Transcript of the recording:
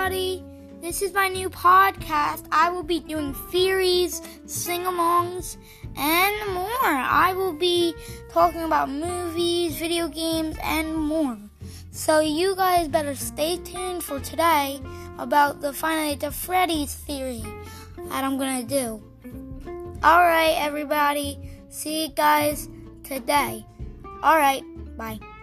everybody. This is my new podcast. I will be doing theories, sing-alongs, and more. I will be talking about movies, video games, and more. So you guys better stay tuned for today about the Five Nights at Freddy's theory that I'm going to do. Alright, everybody. See you guys today. Alright, bye.